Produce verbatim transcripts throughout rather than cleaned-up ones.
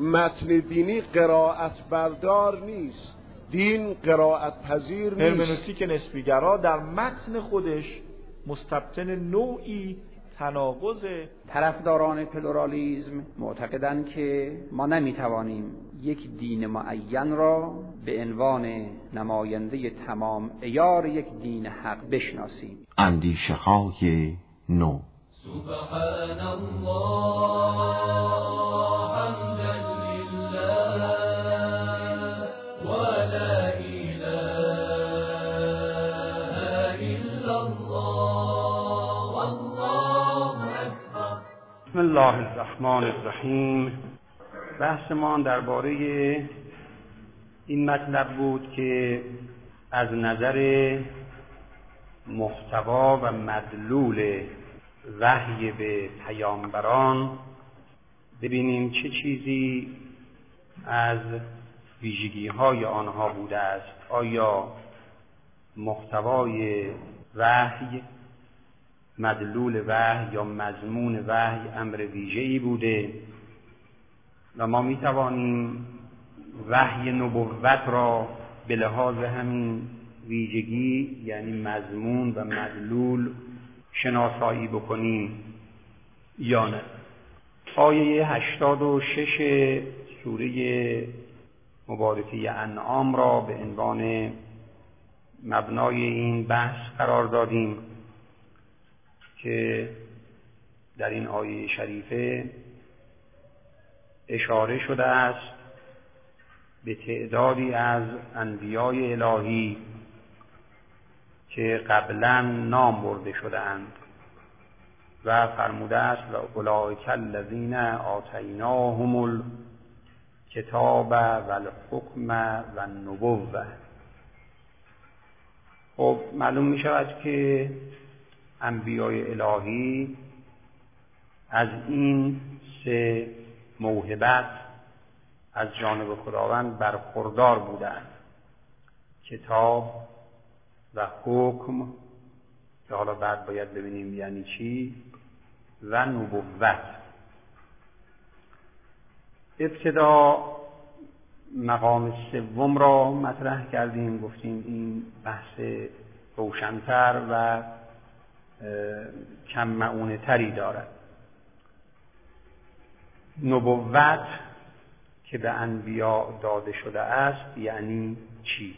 متن دینی قرائت بردار نیست، دین قرائت پذیر نیست. هرمنوتیک نسبیگرا در متن خودش مستبطن نوعی تناقض. طرفداران پلورالیسم معتقدند که ما نمیتوانیم یک دین معین را به عنوان نماینده تمام عیار یک دین حق بشناسیم. اندیشه های نو. سبحان الله حمدا لله و لا اله الا الله والله اکبر. بسم الله الرحمن الرحیم. بحث ما درباره این مطلب بود که از نظر محتوا و مدلول وحی به پیامبران ببینیم چه چیزی از ویژگی‌های آنها بوده است. آیا محتوای وحی، مدلول وحی یا مضمون وحی امر ویژه‌ای بوده و ما می‌توانیم وحی نبوت را به لحاظ همین ویژگی یعنی مضمون و مدلول شناسایی بکنیم یا نه. آیه هشتاد و شش سوره مبارکه انعام را به عنوان مبنای این بحث قرار دادیم که در این آیه شریفه اشاره شده است به تعدادی از انبیای الهی که قبلا نام برده شده‌اند و فرموده است و اولئک الذین آتیناهم الکتاب و الحکم و النبوة. خب معلوم می شود که انبیای الهی از این سه موهبت از جانب خداوند برخوردار بودند: کتاب و حکم که حالا بعد باید ببینیم یعنی چی، و نبوت. ابتدا مقام سوم را مطرح کردیم، گفتیم این بحث روشن‌تر و کم معونه تری دارد. نبوت که به انبیا داده شده است یعنی چی؟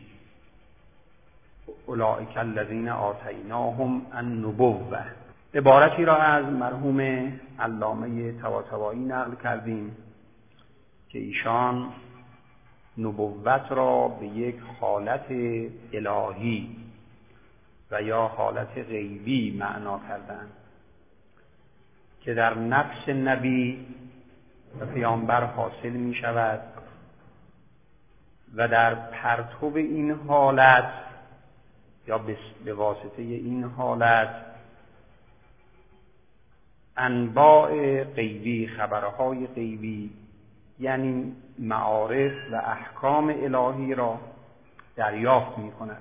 اولئک الذین آتیناهم النبوة. عبارتی را از مرحوم علامه طباطبایی نقل کردیم که ایشان نبوت را به یک حالت الهی و یا حالت غیبی معنا کردند که در نفس نبی و پیامبر حاصل می شود و در پرتو این حالت یا به واسطه این حالت انباء غیبی، خبرهای غیبی یعنی معارف و احکام الهی را دریافت می کند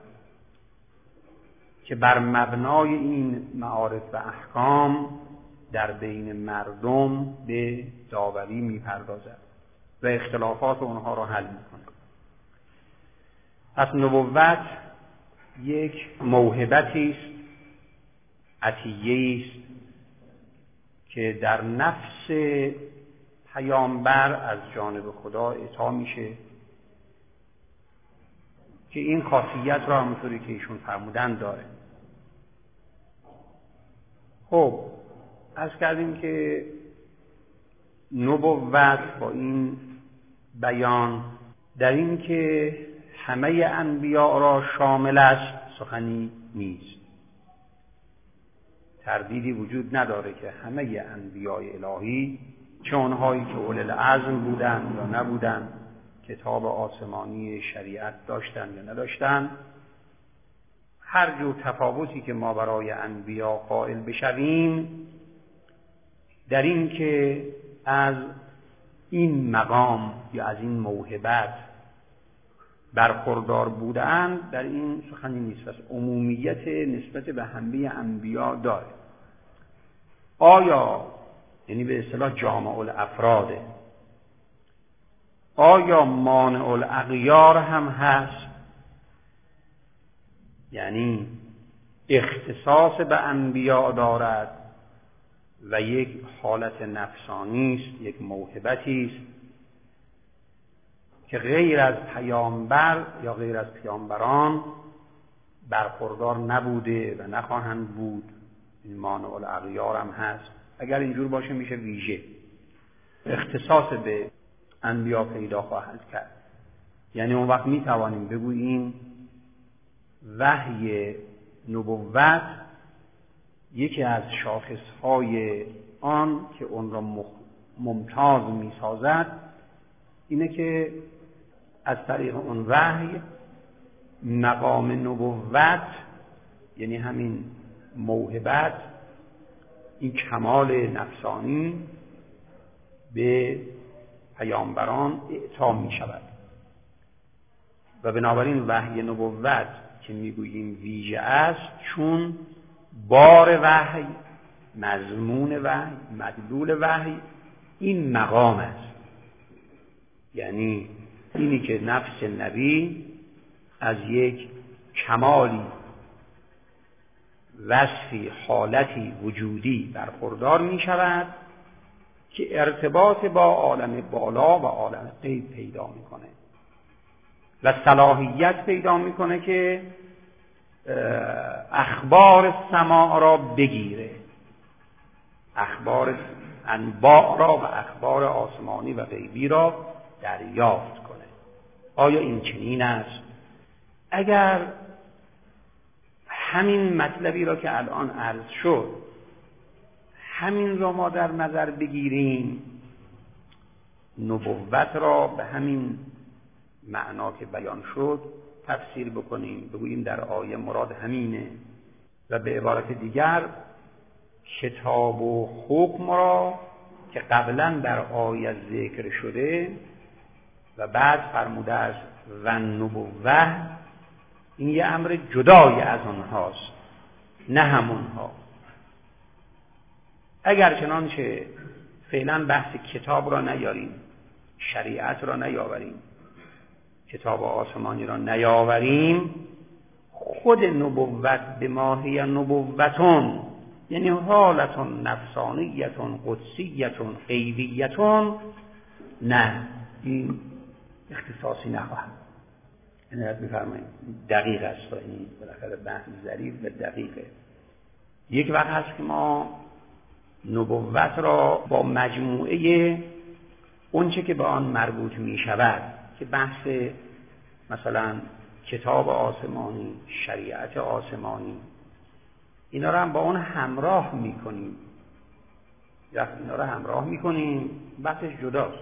که بر مبنای این معارف و احکام در بین مردم به داوری می پردازد و اختلافات اونها را حل می کند. پس نبوت یک موهبتی است، عطیه‌ای است که در نفس پیامبر از جانب خدا عطا میشه که این خاصیت را همونطوری که ایشون فرمودن داره. خب عرض کردیم که نبوت با این بیان در این که همه انبیاء را شامل است سخنی نیست. تردیدی وجود نداره که همه انبیاء الهی، چه اونهایی که اولل عزم بودند یا نبودند، کتاب آسمانی شریعت داشتند یا نداشتند، هر جور تفاوتی که ما برای انبیا قائل بشویم در این که از این مقام یا از این موهبت برخوردار بودند، در این سخنی نیست. پس عمومیت نسبت به همه انبیا داره. آیا یعنی به اصطلاح جامع الافراده، آیا مانع الاغیار هم هست؟ یعنی اختصاص به انبیاء دارد و یک حالت نفسانی است، یک موهبتی است که غیر از پیامبر یا غیر از پیامبران برخوردار نبوده و نخواهند بود. این مانع الاغیار هم هست. اگر اینجور باشه میشه ویژه اختصاص به انبیا پیدا خواهد کرد. یعنی اون وقت میتوانیم بگوییم وحی نبوت یکی از شاخصهای آن که اون را ممتاز میسازد اینه که از طریق اون وحی مقام نبوت، یعنی همین موهبت، این کمال نفسانی به پیامبران اعطا می شود و بنابراین وحی نبوت که میگوییم ویژه است چون بار وحی، مضمون وحی، مدلول وحی این مقام است. یعنی اینی که نفس نبی از یک کمالی، وصفی، حالتی وجودی برخوردار می شود که ارتباط با عالم بالا و عالم غیب پیدا میکنه و صلاحیت پیدا میکنه که اخبار سماع را بگیره، اخبار انباء را و اخبار آسمانی و غیبی را دریافت کنه. آیا این چنین است؟ اگر همین مطلبی را که الان عرض شد، همین را ما در نظر بگیریم، نبوت را به همین معنا که بیان شد تفسیر بکنیم، بگوییم در آیه مراد همینه و به عبارت دیگر کتاب و حکم را که قبلا در آیه ذکر شده و بعد فرموده است و نبوت، این یه امر جدای از آنهاست، نه همونها. اگر چنانچه فعلا بحث کتاب را نیاریم، شریعت را نیاوریم، کتاب آسمانی را نیاوریم، خود نبوت به ماهی نبوتون، یعنی حالتون نفسانیتون قدسیتون غیبیتون، نه، این اختصاصی نخواهد. این را بفرمایید دقیق است. این بالاخره بحث ظریف و دقیقه. یک وقت هست که ما نبوت را با مجموعه اونچه که به آن مربوط می شود که بحث مثلا کتاب آسمانی، شریعت آسمانی، اینا را هم با اون همراه می کنیم، یا اینا را همراه می کنیم، بحثش جداست.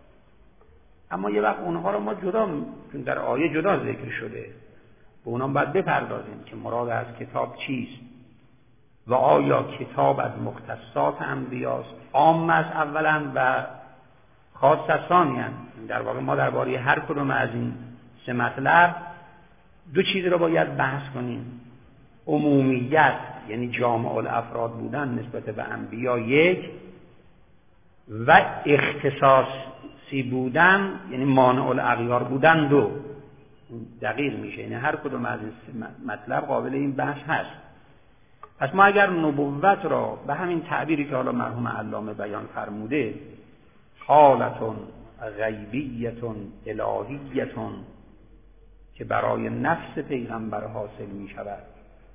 اما یه وقت اونها رو ما جدا، چون در آیه جدا ذکر شده، به اونها باید بپردازیم که مراد از کتاب چیست و آیا کتاب از مختصات انبیاست، عام است اولا و خاص است ثانیاً. در واقع ما درباره هر کدوم از این سه مطلب دو چیز رو باید بحث کنیم. عمومیت یعنی جامع الافراد بودن نسبت به انبیا یک، و اختصاصی بودن یعنی مانع الاغیار بودن دو. دقیق میشه، یعنی هر کدوم از این مطلب قابل این بحث هست. پس ما اگر نبوت را به همین تعبیری که حالا مرحوم علامه بیان فرموده، حالتون غیبیتون الهیتون که برای نفس پیغمبر حاصل می شود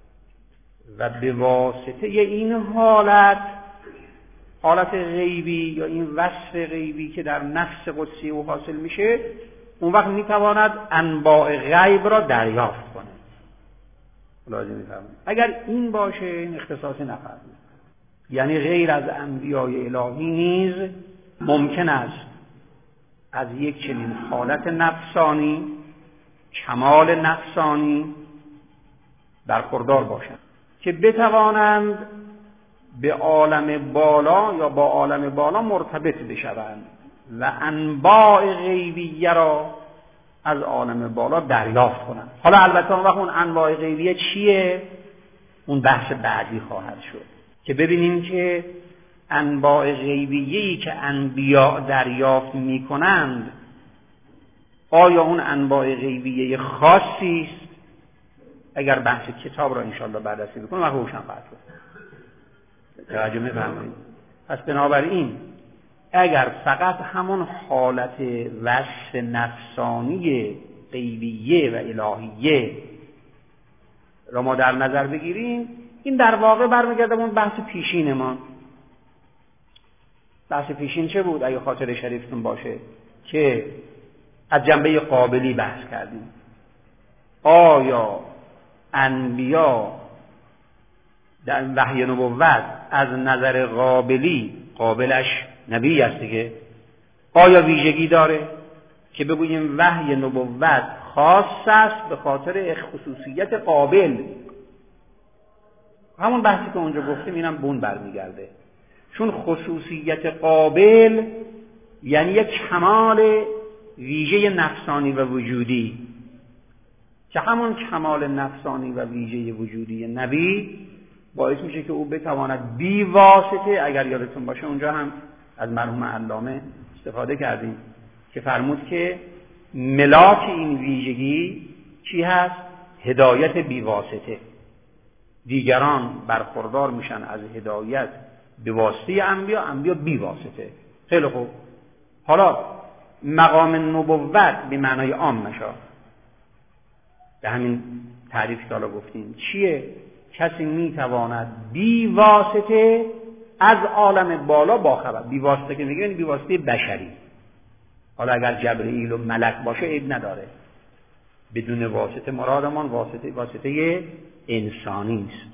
و به واسطه این حالت، حالت غیبی یا این وصف غیبی که در نفس قدسی او حاصل میشه، اون وقت میتواند انباء غیب را دریافت کنه. لازم میفهمید اگر این باشه این اختصاصی نخواهد بود. یعنی غیر از انبیای الهی نیز ممکن است از یک چنین حالت نفسانی، کمال نفسانی برخوردار باشند که بتوانند به عالم بالا یا با عالم بالا مرتبط بشوند و انباء غیبیه را از عالم بالا دریافت کنند. حالا البته اون وقت اون انواع غیبیه چیه؟ اون بحث بعدی خواهد شد که ببینیم که انواع غیبیه‌ای که انبیاء دریافت می‌کنند آیا اون انواع غیبیه خاصی است؟ اگر بحث کتاب را انشاءالله بررسی بکنم و روشن خواهد شد. توجه می‌فرمایید. پس بنابراین اگر فقط همون حالت وصف نفسانی غیبیه و الهیه را ما در نظر بگیریم، این در واقع برمیگرده به اون بحث پیشین ما. بحث پیشین چه بود؟ اگه خاطر شریفتون باشه که از جنبه قابلی بحث کردیم. آیا انبیا در وحی نبوت از نظر قابلی، قابلش نبی است دیگه، آیا ویژگی داره که بگوییم وحی نبوت خاص است به خاطر خصوصیت قابل؟ همون بحثی که اونجا گفتیم اینم بون برمیگرده، چون خصوصیت قابل یعنی یک کمال ویژه نفسانی و وجودی، که همون کمال نفسانی و ویژه وجودی نبی باعث میشه که او بتواند بی واسطه، اگر یادتون باشه اونجا هم از مرحوم علامه استفاده کردیم که فرمود که ملاک این ویژگی چی هست؟ هدایت بی واسطه. دیگران برخوردار میشن از هدایت به واسطه انبیا، انبیا بی واسطه. خیلی خوب. حالا مقام نبوت به معنای عام نشه، به همین تعریف که حالا گفتیم چیه؟ کسی میتواند بی واسطه از عالم بالا باخبر. بی واسطه که میگه یعنی بی واسطه بشری. حالا اگر جبرئیل و ملک باشه عیب نداره، بدون واسطه مرادمان واسطه واسطه انسانی است.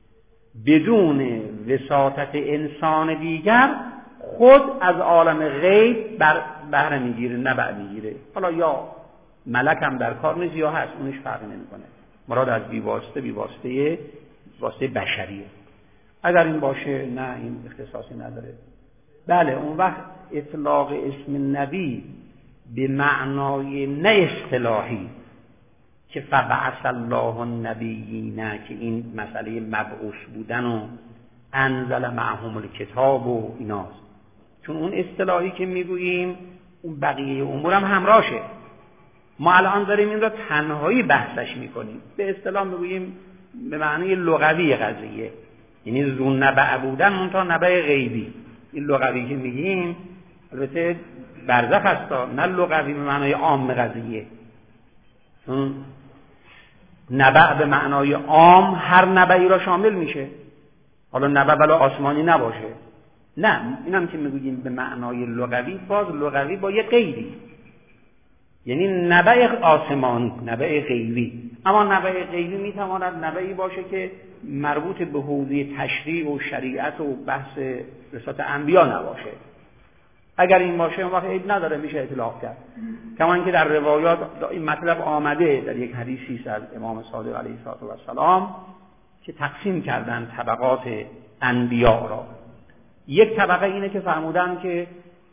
بدون وساطت انسان دیگر خود از عالم غیب بر بهره میگیره، نبع میگیره. حالا یا ملک هم در کار نیست یا هست، اونش فرق نمیکنه. مراد از بی واسطه بی واسطه واسطه بشریه. اگر این باشه نه، این اختصاصی نداره. بله، اون وقت اطلاق اسم نبی به معنای نه اصطلاحی که فبعث الله النبیین، که این مسئله مبعوث بودن و انزل معهم الکتاب و ایناست، چون اون اصطلاحی که میگوییم اون بقیه امور هم همراهشه. ما الان داریم این را تنهایی بحثش میکنیم، به اصطلاح میگوییم به معنی لغوی قضیه، یعنی ذو نبع بودن منتها نبع غیبی. این لغوی که میگیم البته برزخ است، نه لغوی به معنای عام قضیه. چون نبع به معنای عام هر نبعی را شامل میشه، حالا نبع بلا آسمانی نباشه. نه، اینم که میگوییم به معنای لغوی، باز لغوی با یه قیدی، یعنی نبع آسمانی، نبع غیبی. اما نبع غیبی میتواند نبعی باشه که مربوط به حوزه تشریع و شریعت و بحث رسالت انبیا نباشه. اگر این باشه اون وقت عیب نداره، میشه اطلاق کرد. کما اینکه در روایات این مطلب آمده در یک حدیثی از امام صادق علیه السلام که تقسیم کردن طبقات انبیا را. یک طبقه اینه که فرمودن که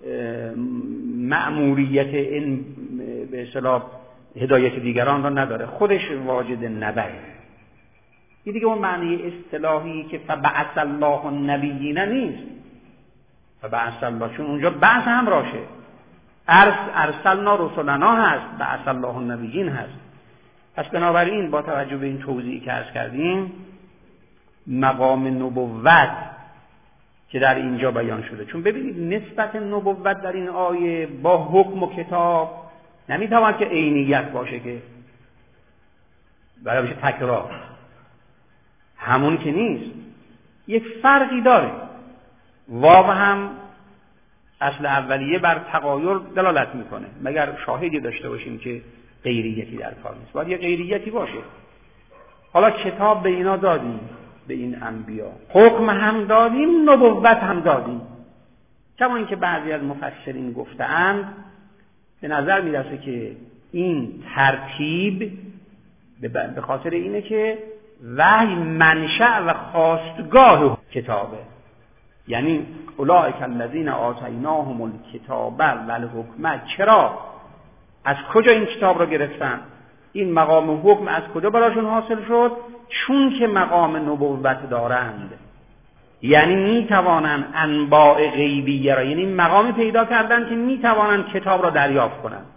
مأموریت این به اصطلاح هدایت دیگران را نداره، خودش واجد نبعه. این دیگه اون معنی اصطلاحی که فبعث الله النبیین نیست. فبعث الله، چون اونجا بعث هم راشه، ارس ارسلنا رسلنا هست، بعث الله النبیین هست. پس بنابراین با توجه به این توضیحی که عرض کردیم، مقام نبوت که در اینجا بیان شده، چون ببینید نسبت نبوت در این آیه با حکم و کتاب نمیتواند که عینیت باشه، که برای بشه تکرار، همون که نیست، یک فرقی داره. واو هم اصل اولیه بر تغایر دلالت میکنه، مگر شاهدی داشته باشیم که غیریتی در کار نیست، باید یه غیریتی باشه. حالا کتاب به اینا دادیم، به این انبیا حکم هم دادیم، نبوت هم دادیم. کما اینکه بعضی از مفسرین گفتند به نظر میرسه که این ترتیب به خاطر اینه که وحی منشأ و خواستگاه کتابه، یعنی اولئک الذین آتیناهم الکتاب والحکم. چرا؟ از کجا این کتاب را گرفتن؟ این مقام حکم از کجا براشون حاصل شد؟ چون که مقام نبوت دارند، یعنی میتوانند انباء غیبیه را، یعنی مقامی پیدا کردن که میتوانند کتاب را دریافت کنند.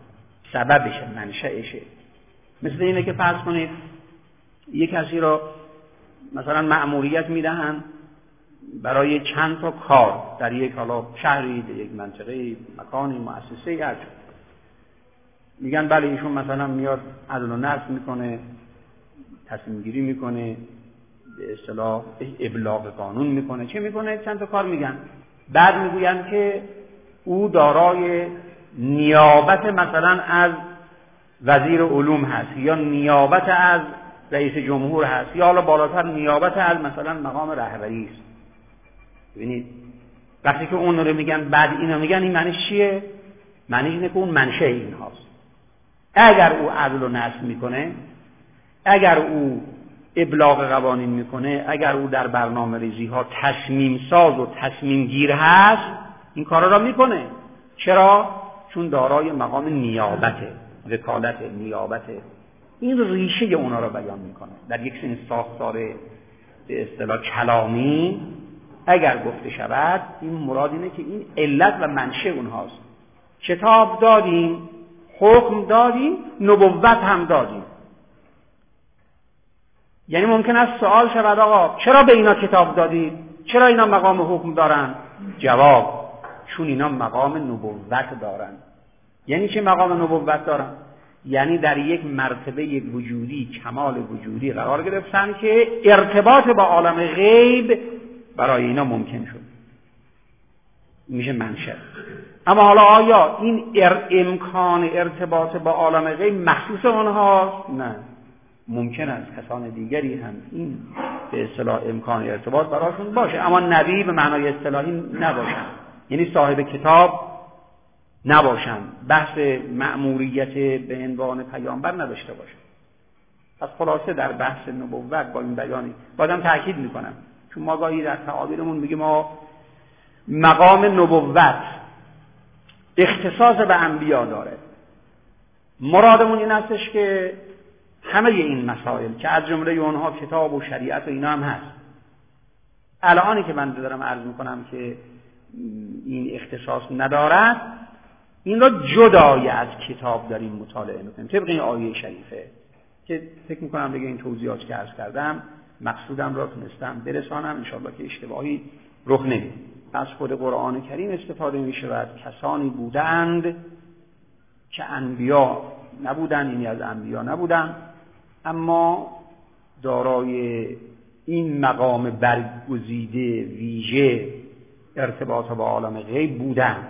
سببشه، منشأشه. مثل اینه که فرض کنید یک کسی را مثلا مأموریت میدهن برای چند تا کار در یک حالا شهری، در یک منطقه، مکانی، مؤسسه، هر جا. میگن بله ایشون مثلا میاد عدل و نصب میکنه، تصمیم گیری میکنه، به اصطلاح ابلاغ قانون میکنه، چه میکنه؟ چند تا کار میگن. بعد میگوین که او دارای نیابت مثلا از وزیر علوم هست، یا نیابت از رئیس جمهور هست، یا حالا بالاتر نیابت از مثلا مقام رهبری است. ببینید وقتی که اون رو میگن بعد اینا میگن، این معنیش چیه؟ معنیش اینه که اون منشأ این هاست. اگر او عدل و نصب میکنه، اگر او ابلاغ قوانین میکنه، اگر او در برنامه ریزی ها تصمیم ساز و تصمیم گیر هست، این کارا را میکنه. چرا؟ چون دارای مقام نیابته، وکالت، نیابته. این ریشه اونا را بیان میکنه. در یک سری ساختار به اصطلاح کلامی اگر گفته شود، این مراد اینه که این علت و منشأ اونهاست. کتاب دادیم، حکم دادیم، نبوت هم دادیم. یعنی ممکن است سوال شود آقا چرا به اینا کتاب دادید؟ چرا اینا مقام حکم دارن؟ جواب: چون اینا مقام نبوت دارن. یعنی چه مقام نبوت دارن؟ یعنی در یک مرتبه وجودی، کمال وجودی قرار گرفتن که ارتباط با عالم غیب برای اینا ممکن شد. میشه منشأ. اما حالا آیا این ار امکان ارتباط با عالم غیب مخصوص اونهاست؟ نه. ممکن است کسان دیگری هم این به اصطلاح امکان ارتباط براشون باشه، اما نبی به معنای اصطلاحی نباشن، یعنی صاحب کتاب نباشن، بحث مأموریت به عنوان پیامبر نداشته باشن. پس خلاصه در بحث نبوت با این بیانی بازم تأکید میکنم، چون ما گاهی در تعابیرمون میگیم ما مقام نبوت اختصاص به انبیا داره. مرادمون این استش که همه این مسائل که از جمله اونها کتاب و شریعت و اینا هم هست، الانی که من دارم عرض میکنم که این اختصاص ندارد، این را جدای از کتاب داریم مطالعه میکنیم طبق این آیه شریفه که فکر میکنم دیگه این توضیحات که عرض کردم مقصودم را تونستم برسانم، انشاءالله که اشتباهی رخ نمید. از خود قرآن کریم استفاده میشود. کسانی بودند که انبیا نبودند، یعنی از انبیا نبودند، اما دارای این مقام برگزیده ویژه ارتباط با عالم غیب بودند.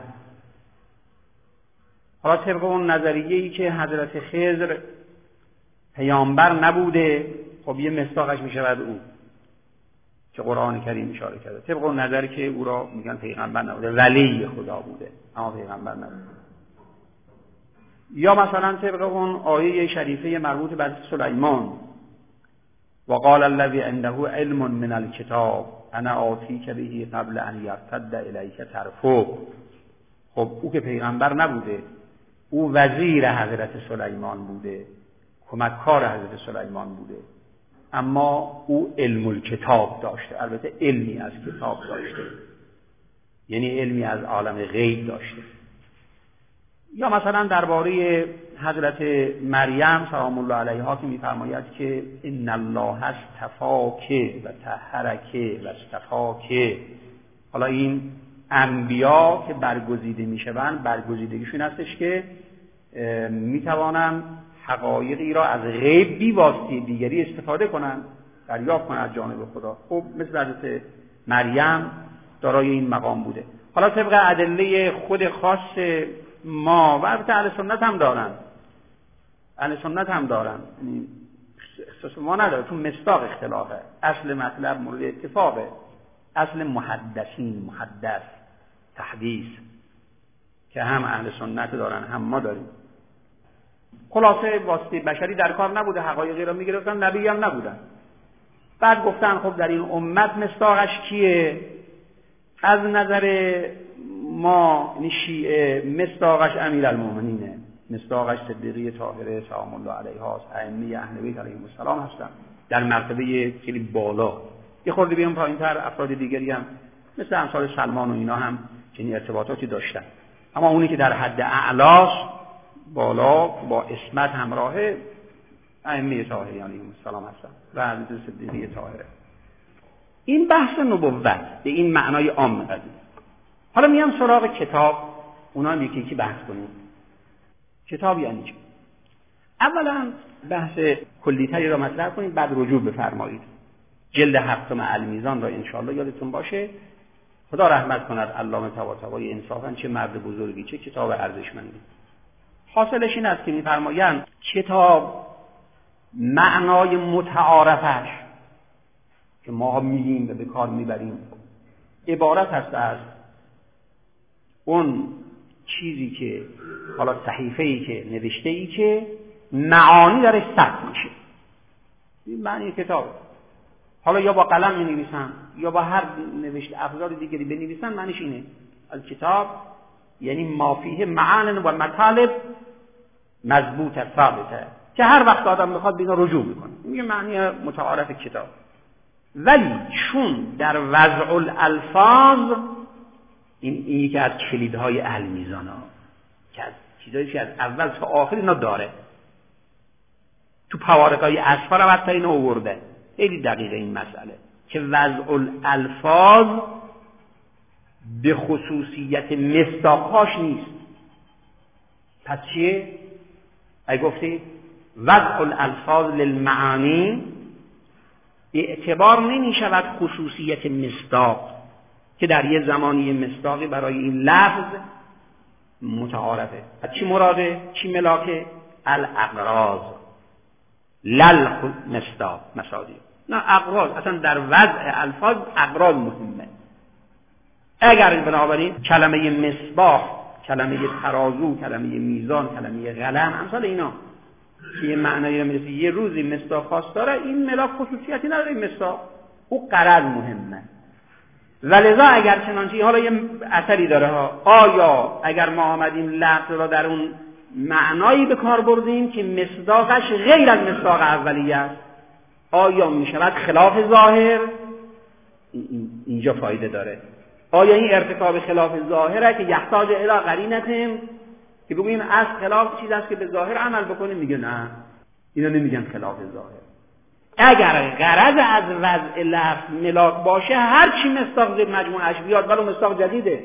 حالا طبق اون نظریه‌ای که حضرت خضر پیامبر نبوده، خب یه مصداقش میشود او که قرآن کریم اشاره کرده. طبق اون نظری که او را میگن پیغمبر نبوده، ولی خدا بوده اما پیغمبر نبوده. یا مثلا طبق اون آیه شریفه مربوط به سلیمان، وقال الذی عنده علم من الکتاب انا آتیک به قبل ان یرتد الیک طرفک. خب او که پیغمبر نبوده، او وزیر حضرت سلیمان بوده، کمککار حضرت سلیمان بوده، اما او علم الکتاب داشته، البته علمی از کتاب داشته، یعنی علمی از عالم غیب داشته. یا مثلا درباره حضرت مریم سلام الله علیها که می‌فرماید که ان الله اصطفاک و طهرک و اصطفاک. حالا این انبیا که برگزیده میشوند، برگزیدگیشون هستش که میتوانند حقایقی را از غیب بی واسطه دیگری استفاده کنند، دریافت کنند از جانب خدا. خب مثل حضرت مریم دارای این مقام بوده. حالا طبق ادله خود خاص ما و البته اهل سنت هم دارن، اهل سنت هم دارن، یعنی اختصاص ما نداره، چون مصداق اختلافه، اصل مطلب مورد اتفاقه، اصل محدثین، محدث، تحدیث که هم اهل سنت دارن هم ما داریم. خلاصه واسطه بشری در کار نبوده، حقایقی را میگرفتن، نبی هم نبودن. بعد گفتن خب در این امت مصداقش کیه؟ از نظر ما یعنی شیعه مصداقش امیرالمومنینه، مصداقش صدیقه طاهره سلام الله علیها است، ائمه اهل بیت علیهم السلام هستن در مرتبه خیلی بالا. یه خورده بیام پایین‌تر افراد دیگری هم مثل امثال سلمان و اینا هم چنین ارتباطاتی داشتن، اما اونی که در حد اعلاست بالا با اسمت همراهه ائمه طاهریان علیهم السلام هستن و حضرت صدیقه طاهره. این بحث نبوت به این معنای عام قضیه. حالا میام سراغ کتاب، اونا هم یکی یکی بحث کنیم. کتاب یعنی چی؟ اولا بحث کلی‌تری را مطرح کنید، بعد رجوع بفرمایید. جلد هفتم المیزان را انشاءالله یادتون باشه. خدا رحمت کند علامه طباطبایی، انصافا چه مرد بزرگی، چه کتاب ارزشمندی. حاصلش این است که می‌فرمایند کتاب معنای متعارفش که ما میگیم و به کار میبریم عبارت هست از اون چیزی که حالا صحیفه‌ای که نوشته‌ای که معانی درش ثبت میشه. این معنی کتاب. حالا یا با قلم می‌نویسن یا با هر نوشته ابزار دیگری بنویسن، معنیش اینه. از کتاب یعنی ما فیه معان و مطالب مضبوطه ثابته که هر وقت آدم بخواد بینا رجوع میکنه. این یه معنی متعارف کتاب. ولی چون در وضع الالفاظ این این یکی از کلیدهای المیزان ها که از چیزایی که از اول تا آخر اینا داره. تو پوارقای اسفار هم حتی اینو آورده. خیلی دقیقه این مسئله که وضع الالفاظ به خصوصیت مصداقهاش نیست. پس چیه؟ اگه گفتی وضع الالفاظ للمعانی اعتبار نمی شود خصوصیت مصداق که در یه زمانی مصداقی برای این لفظ متعارفه. از چی مراده؟ چی ملاکه؟ الاغراض لل مصداق مصادیق. نه اغراض اصلا در وضع الفاظ اغراض مهمه. اگر بنابراین کلمه مصباح، کلمه ترازو، کلمه میزان، کلمه قلم، امثال اینا که یه معنایی رو میرسه یه روزی مصداق خاص داره، این ملاک خصوصیتی نداره. این مصداق او غرض مهمه. ولذا اگر چنانچه حالا یه اثری داره ها، آیا اگر ما آمدیم لفظ را در اون معنایی به کار بردیم که مصداقش غیر از مصداق اولیه است، آیا میشود خلاف ظاهر؟ اینجا فایده داره. آیا این ارتکاب خلاف ظاهره که یحتاج الی قرینه که بگوییم از خلاف چیز است که به ظاهر عمل بکنیم؟ میگه نه، اینا نمیگن خلاف ظاهر. اگر غرض از وضع لفظ ملاک باشه، هر چی مصداق زیر مجموعش بیاد ولو مصداق جدیده،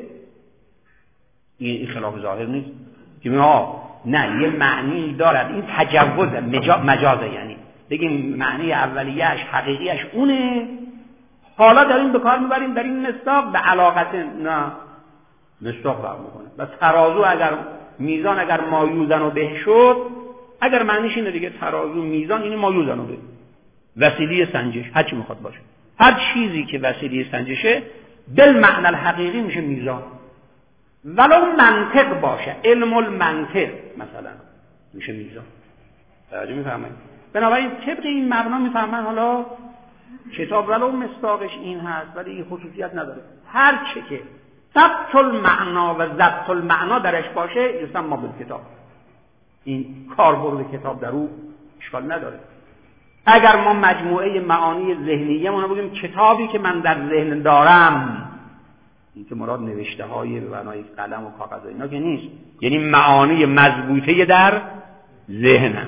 این خلاف ظاهر نیست. که ما نه، یه معنی دارد، این تجوزه، مجازه. یعنی بگیم معنی اولیه‌اش حقیقیش اونه، حالا داریم به کار میبریم در این مصداق به علاقت نه مصداق فرق میکنه. بس ترازو اگر میزان اگر مایوزن و به شد، اگر معنیش اینه دیگه ترازو میزان اینه مایوزن و به وسیله سنجش، هر چی میخواد باشه، هر چیزی که وسیله سنجشه بالمعنی الحقیقی میشه میزان. ولو منطق باشه، علم المنطق مثلا میشه میزان. توجه میفهمید؟ بنابراین طبق این مبنا میفهمن حالا کتاب ولو مصداقش این هست ولی این خصوصیت نداره. هر چه که ضبط المعنا و ضبط المعنا درش باشه یسمى بالکتاب. این کاربرد کتاب در او اشکال نداره. اگر ما مجموعه معانی ذهنیه ما بگیم کتابی که من در ذهن دارم، این که مراد نوشته های به معنای قلم و کاغذ و اینا که نیست، یعنی معانی مضبوطه در ذهنم،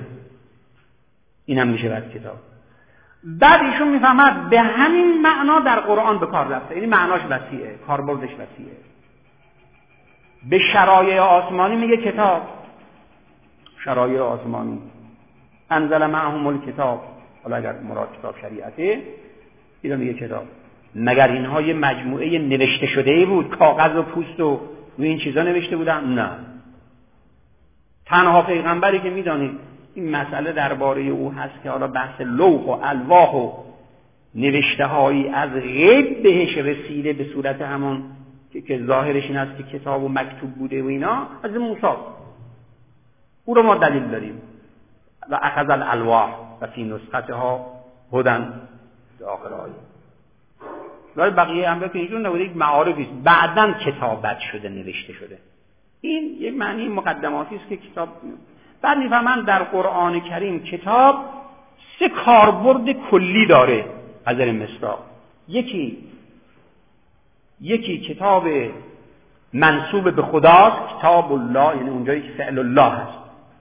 این هم میشه بعد کتاب. بعد ایشون میفهمد به همین معنا در قرآن به کار رفته، یعنی معناش وسیعه، کاربردش وسیعه. به شرایع آسمانی میگه کتاب، شرایع آسمانی انزل معهم الکتاب، حالا اگر مراد کتاب شریعته اینا میگه کتاب. مگر اینها یه مجموعه نوشته شده ای بود، کاغذ و پوست و این چیزا نوشته بودن؟ نه. تنها پیغمبری که میدانید این مسئله درباره او هست که حالا بحث لوح و الواح و نوشته هایی از غیب بهش رسیده به صورت همون که, که ظاهرش این است که کتاب و مکتوب بوده و اینا، از موسی. او رو ما دلیل داریم. و اخذ الالواح و فی نسختها هدن آخر آیه. ولی بقیه انبیا که اینجور نبوده، یک معارفی است، بعداً کتابت شده، نوشته شده. این یک معنی مقدماتی است که کتاب. بعد میفهمن در قرآن کریم کتاب سه کاربرد کلی داره از نظر مصداق. یکی یکی کتاب منسوب به خداست، کتاب الله، یعنی اونجایی که فعل الله هست،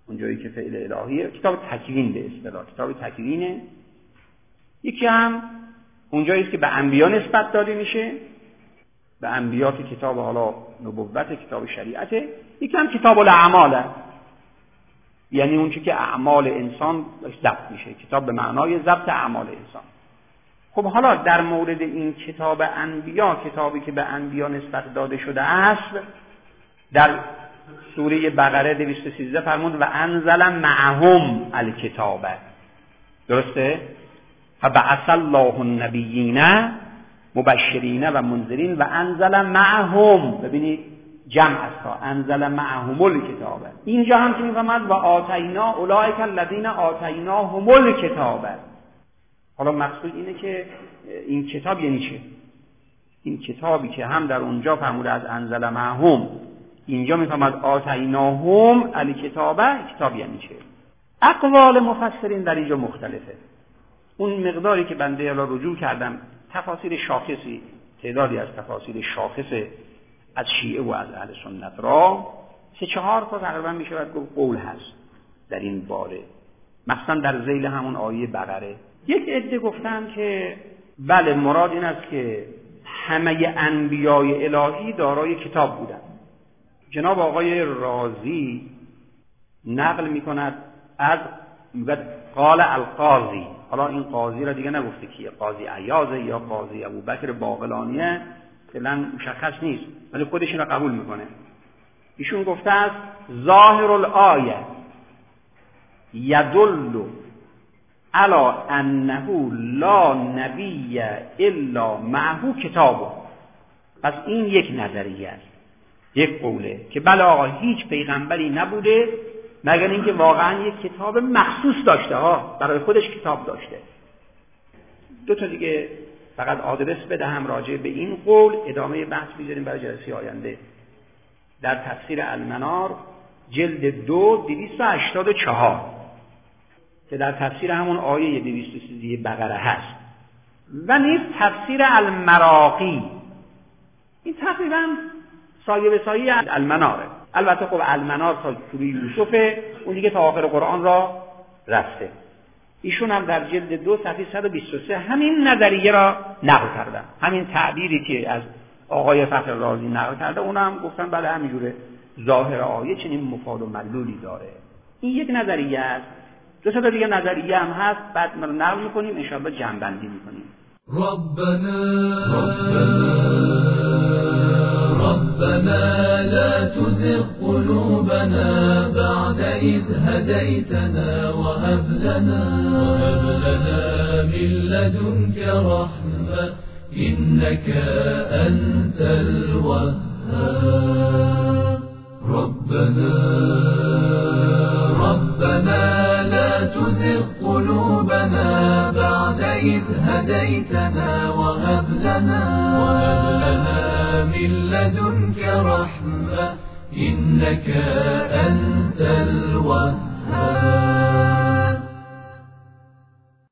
اونجایی که فعل الهیه، کتاب تکوین به اصطلاح، کتاب تکوینه. یکی هم اونجایی است که به انبیا نسبت داده میشه، به انبیا که کتاب حالا نبوت، کتاب شریعته. یکی هم کتاب الاعماله، یعنی اون چیزی که اعمال انسان ضبط میشه، کتاب به معنای ضبط اعمال انسان. خب حالا در مورد این کتاب انبیا، کتابی که به انبیا نسبت داده شده است، در سوره بقره دویست و سیزده فرمود و انزل معهم الکتاب، درسته؟ فبعث الله النبیین مبشرین و منذرین و انزل معهم، ببینید جمع است، انزل معهم الکتاب. اینجا هم که میفهمد و آتینا اولئک الذین آتیناهم الکتاب. حالا مقصود اینه که این کتاب یعنی چه؟ این کتابی که هم در اونجا فرموده از انزل معهم، اینجا میفهمد آتیناهم الکتاب، کتاب یعنی چه؟ اقوال مفسرین در اینجا مختلفه. اون مقداری که بنده الان رجوع کردم، تفاسیر شاخصی، تعدادی از تفاسیر شاخص از شیعه و از اهل سنت را، سه چهار تا تقریبا میشه باید گفت قول هست در این باره، مثلا در ذیل همون آیه بقره. یک عده گفتن که بله مراد این است که همه انبیای الهی دارای کتاب بودند. جناب آقای رازی نقل میکند از قال القاضی، حالا این قاضی را دیگه نگفته کیه، قاضی عیاضه یا قاضی ابوبکر باقلانیه، فعلا مشخص نیست، ولی خودش این را قبول میکنه. ایشون گفته است ظاهر الآیه یدل علی انه لا نبی الا معه کتابه. پس این یک نظریه است، یک قوله که بله آقا هیچ پیغمبری نبوده مگر اینکه واقعا یک کتاب مخصوص داشته ها، برای خودش کتاب داشته. دو تا دیگه فقط آدرس بدهم راجع به این قول، ادامه بحث میذاریم برای جلسه آینده. در تفسیر المنار جلد دو دویست و هشتاد و چهار که در تفسیر همون آیه دویست و سیزده بقره هست، و نیز تفسیر المراقی، این تقریبا سایه به سایه المناره. البته خب المنار تا سوره یوسفه، اون دیگه تا آخر قرآن را رفته. ایشون هم در جلد دو صفحه صد و بیست و سه همین نظریه را نقل کردن، همین تعبیری که از آقای فخر رازی نقل کرده اون هم گفتن بله همینجوره، ظاهر آیه چنین مفاد و مدلولی داره. این یک نظریه است. دو تا دیگه نظریه هم هست، بعد ما رو نقل می‌کنیم ان شاءالله جمع بندی می‌کنیم. ربنا ربنا لا تزغ قلوبنا بعد إذ هديتنا وهب لنا وهب لنا من لدنك رحمة إنك أنت الوهاب. ربنا ربنا لا تزغ قلوبنا بعد إذ هديتنا وهب لنا وهب لنا من لدنك رحمة إنك أنت الوهاب.